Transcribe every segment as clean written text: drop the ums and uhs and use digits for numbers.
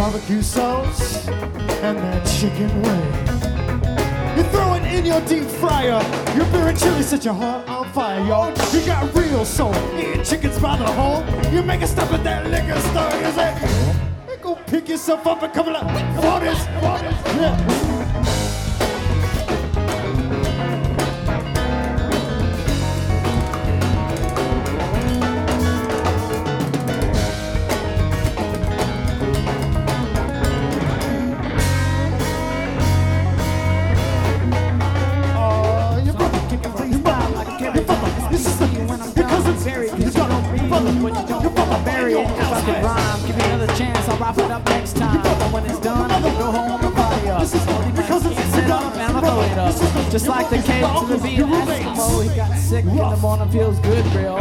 barbecue sauce and that chicken wing. You throw it in your deep fryer. Your beer and chili set your heart on fire, y'all. You got real soul, eating chickens by the hole. You make a stop at that liquor store. You say, hey, go pick yourself up and come along. Come on, this. Yeah. I'll wrap it up next time. But when it's done, I go home and party up. Because it's set up and I throw it up. Just like the kid to the beat Eskimo. He got sick in the morning, feels good, real.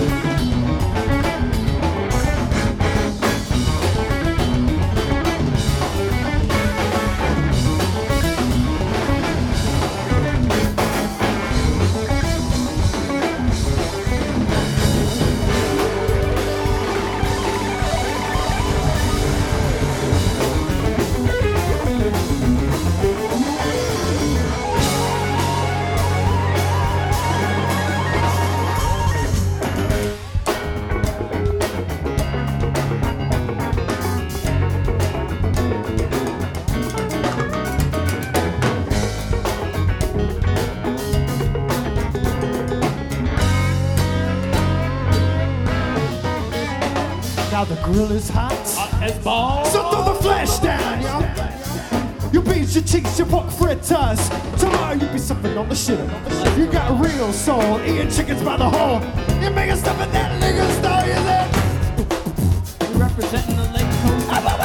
Now the grill is hot as balls. So throw the flash down, yo. You beat your cheeks, your pork fritters. Tomorrow you be suffering on the shitter. You got real soul, eating chickens by the hole. You making stuff at that nigga store, you there? We're representing the Lake Coast.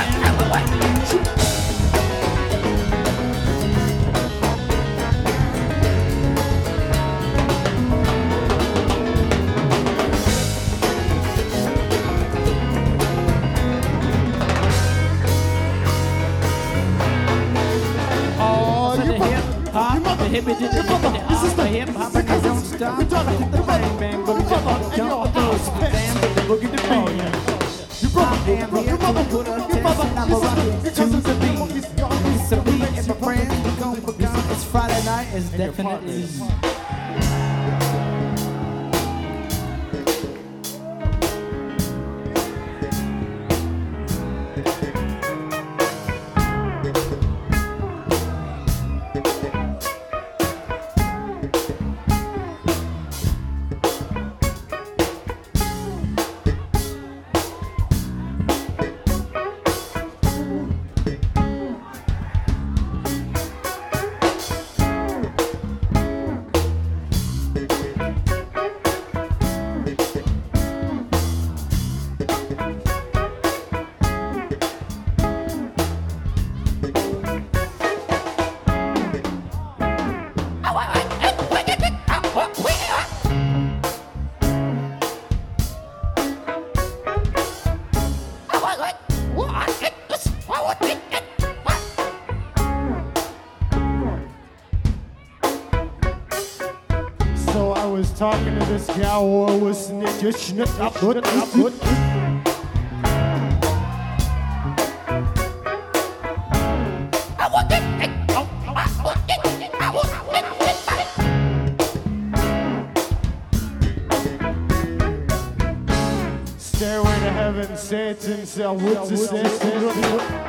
Hippie did the hip hop and don't stop. The bang bang boogie jump, jump those bam with the boogie to bang. You brought damn here to put a test and I'm a rocket to the beat. It's a beat and my friends we gon' become. It's Friday night, it's definitely. So I was talking to this gal who was snitch up. Stairway to heaven, Satan, sell what's the Satan.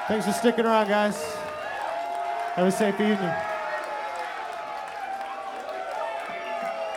Thanks for sticking around, guys. Have a safe evening.